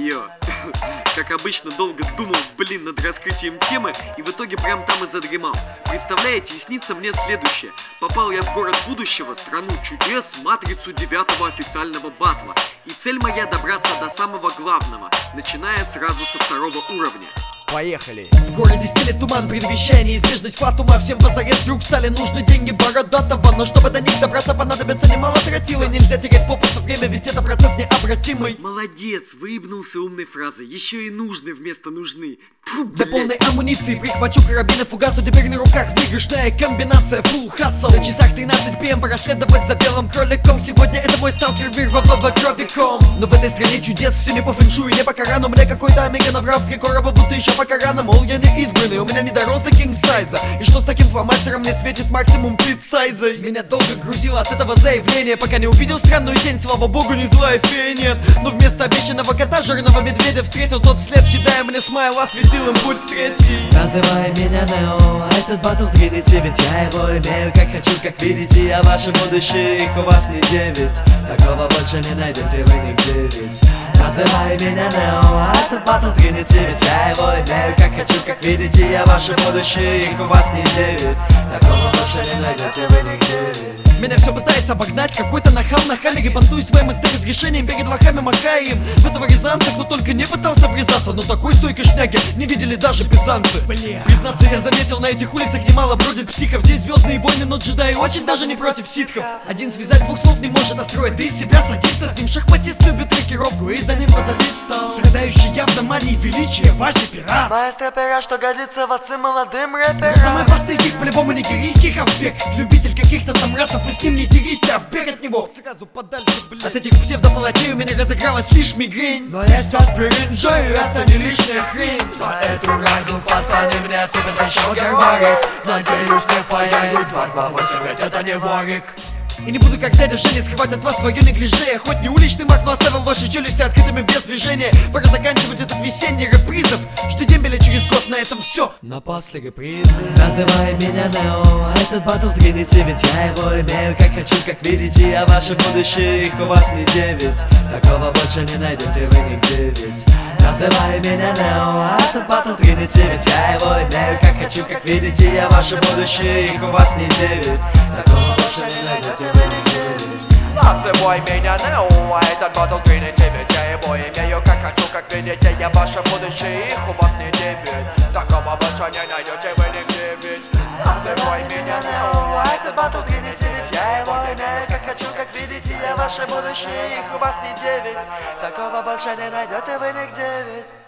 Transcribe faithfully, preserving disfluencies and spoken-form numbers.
Ё-моё. Как обычно, долго думал, блин, над раскрытием темы, и в итоге прям там и задремал. Представляете, и снится мне следующее. Попал я в город будущего, страну чудес, матрицу девятого официального батла. И цель моя добраться до самого главного, начиная сразу со второго уровня. Поехали! В городе стелет туман, предвещая неизбежность фатума. Всем позарез вдруг стали нужны деньги бородатого. Но чтобы до них добраться, понадобится немало тротила. И нельзя терять попусту время, ведь это процесс необратимый. Молодец, выебнулся умной фразой. Еще и нужны вместо нужны. Фу, для полной амуниции прихвачу карабин и фугасу. Теперь на руках выигрышная комбинация full hustle. На часах тринадцать пи эм пора следовать за белым кроликом. Сегодня это мой сталкер, мир во кровиком. Но в этой стране чудес все не по фэншую, не по Корану. Мне какой-то омега наврал в три короба, будто еще по Корану. Мол, я не избранный, у меня не дорос до кинг-сайза. И что с таким фломастером мне светит максимум фит-сайза? Меня долго грузило от этого заявления, пока не увидел странную тень. Слава богу, не злая фея, нет. Но вместо обещанного кота жирного медведя встретил тот вслед, кидая мне смайл, осветил им путь в третий. Называй меня Нео, а этот батл в Тринити, ведь я его имею как хочу, как видите. А ваше будущее, их у вас не девять. Такого больше не найдете вы нигде ведь. Называй меня Нео, а этот батл в Тринити, ведь я его имею как хочу, как видите. А ваше будущее, их у вас не девять. Такого больше не найдете вы нигде ведь. Меня все пытается обогнать какой-то нахал на хаммере. Понтуй своим эстер с решением, перед лохами махая им. В этого рязанца кто только не пытался врезаться, но такой стойкой шняги не видели даже пизанцы. Бля. Признаться, я заметил, на этих улицах немало бродит психов. Здесь звездные войны, но джедаи очень даже не против ситхов. Один связать двух слов не может, настроить ты из себя садиста. С ним шахматист любит трекировку и за ним позади встал страдающий явно манией величия Вася Пират. Маэстро пера, что годится в отцы молодым рэперам. Самый опасный из них по-любому нигерийский хавбек. Любитель каких-то там расов, и с ним не дерись, а вбег от него сразу подальше, блядь. От этих псевдопалачей у меня разыгралась лишь мигрень. Но я сейчас перенжаю, это не лишняя хрень. За эту райду пацаны мне цепят еще гербарик. Надеюсь, не впаяют два два восемь, ведь это не ворик. И не буду, как дядя Женя, скрывать от вас свое неглиже. Я хоть не уличный маг, но оставил ваши челюсти открытыми без движения. Пора заканчивать этот весенний репризов. Жди дембеля через год, на этом все. Но после репризы называй меня Нео, а этот батл в Тринити, ведь я его имею как хочу, как видите. А ваше будущее, их у вас не девять. Такого больше не найдете вы нигде ведь. Называй меня Нео, а этот батл в Тринити, ведь я его имею как хочу, как видите. А ваше будущее, их у вас не девять. Такого больше не найдете вы нигде ведь. Называй меня Нео, а этот батл в Тринити, ведь я его имею как хочу, как видите. Я ваше будущее, их у вас не девять. Такого больше не найдете вы нигде ведь. Называй меня Нео, а этот батл в Тринити, ведь я его имею как хочу, как видите. Я ваше будущее, их у вас не девять. Такого больше не найдете вы нигде ведь.